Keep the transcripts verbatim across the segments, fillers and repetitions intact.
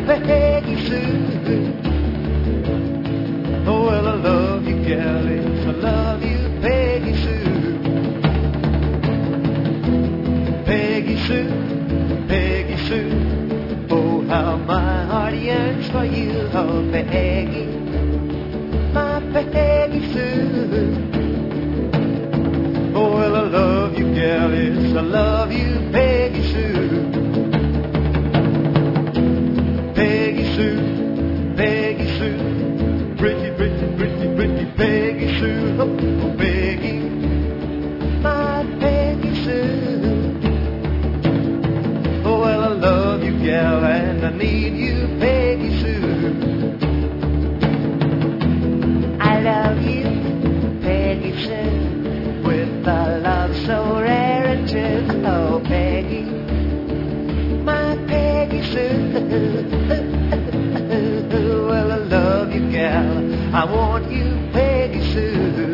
Peggy Sue. Oh, well, I love you, gal, yes, I love you, Peggy Sue. Peggy Sue, Peggy Sue. Oh, how my heart yearns for you, oh, Peggy, my Peggy Sue. Oh, well, I love you, gal, yes, I love you, Peggy Sue. Peggy Sue, Peggy Sue, pretty, pretty, pretty, pretty Peggy Sue. Oh, oh, Peggy, my Peggy Sue. Oh, well, I love you, gal, and I need you, Peggy Sue. I love you, Peggy Sue, with a love so rare and true. Oh, Peggy, my Peggy Sue. Well, I love you, gal, I want you, Peggy Sue.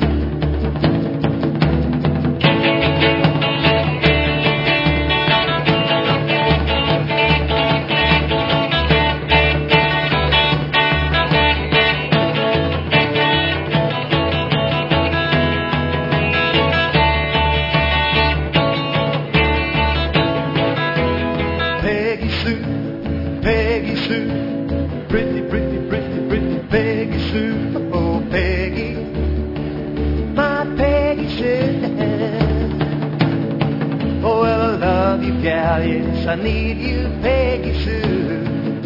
Peggy Sue, Peggy Sue, pretty, pretty, pretty, pretty Peggy Sue. Oh, Peggy, my Peggy Sue. Oh, well, I love you, gal, yes, I need you, Peggy Sue.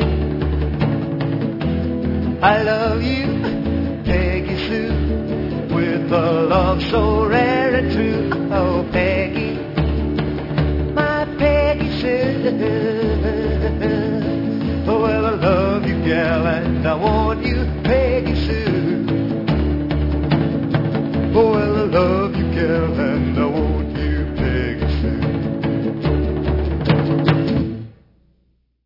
I love you, Peggy Sue, with a love so rare and true. Oh, Peggy, my Peggy Sue. Oh, well, I love you, gal, and I want you, Peggy Sue. Oh, well, I love you, gal, and I want